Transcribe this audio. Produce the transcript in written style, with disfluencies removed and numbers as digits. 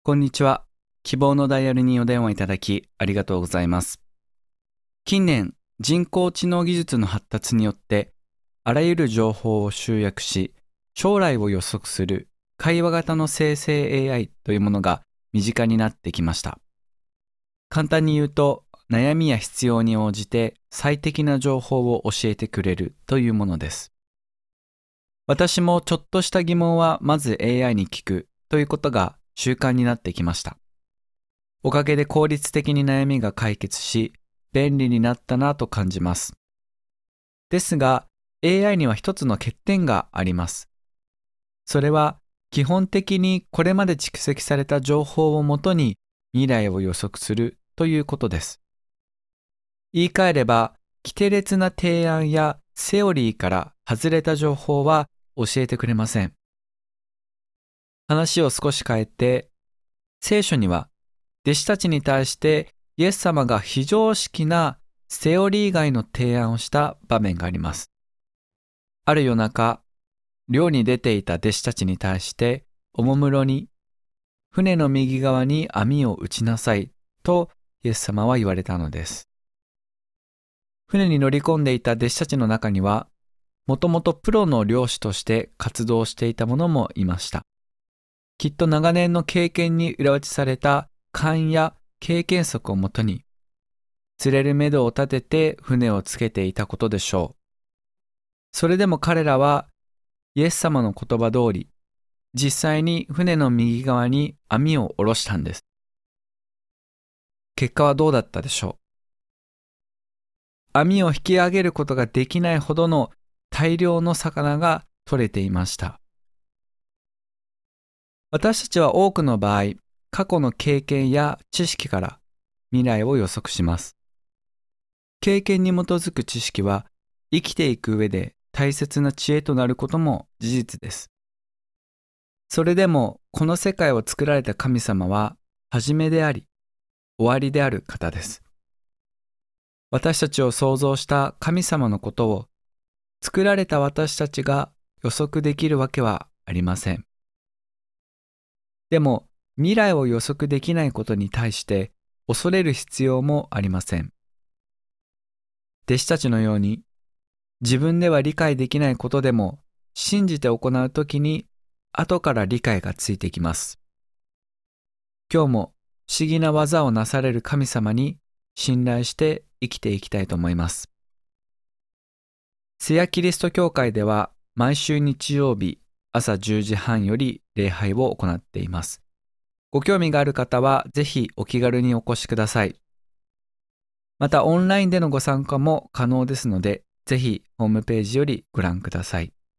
こんにちは。希望のダイヤルにお電話いただきありがとうございます。近年、人工知能技術の発達によって、あらゆる情報を集約し、将来を予測する会話型の生成 AI というものが身近になってきました。簡単に言うと、悩みや必要に応じて最適な情報を教えてくれるというものです。私もちょっとした疑問はまず AI に聞くということが習慣になってきました。おかげで効率的に悩みが解決し、便利になったなと感じます。ですが、AI には一つの欠点があります。それは、基本的にこれまで蓄積された情報をもとに未来を予測するということです。言い換えれば、規定列な提案やセオリーから外れた情報は教えてくれません。話を少し変えて、聖書には弟子たちに対してイエス様が非常識なセオリー外の提案をした場面があります。ある夜中、漁に出ていた弟子たちに対しておもむろに船の右側に網を打ちなさいとイエス様は言われたのです。船に乗り込んでいた弟子たちの中には、もともとプロの漁師として活動していた者もいました。きっと長年の経験に裏打ちされた勘や経験則をもとに、釣れる目処を立てて船をつけていたことでしょう。それでも彼らはイエス様の言葉通り、実際に船の右側に網を下ろしたんです。結果はどうだったでしょう。網を引き上げることができないほどの大量の魚が取れていました。私たちは多くの場合、過去の経験や知識から未来を予測します。経験に基づく知識は生きていく上で大切な知恵となることも事実です。それでもこの世界を作られた神様は初めであり、終わりである方です。私たちを創造した神様のことを作られた私たちが予測できるわけはありません。でも未来を予測できないことに対して恐れる必要もありません。弟子たちのように自分では理解できないことでも信じて行うときに後から理解がついてきます。今日も不思議な技をなされる神様に信頼して生きていきたいと思います。瀬谷キリスト教会では毎週日曜日朝10時半より礼拝を行っています。ご興味がある方はぜひお気軽にお越しください。またオンラインでのご参加も可能ですので、ぜひホームページよりご覧ください。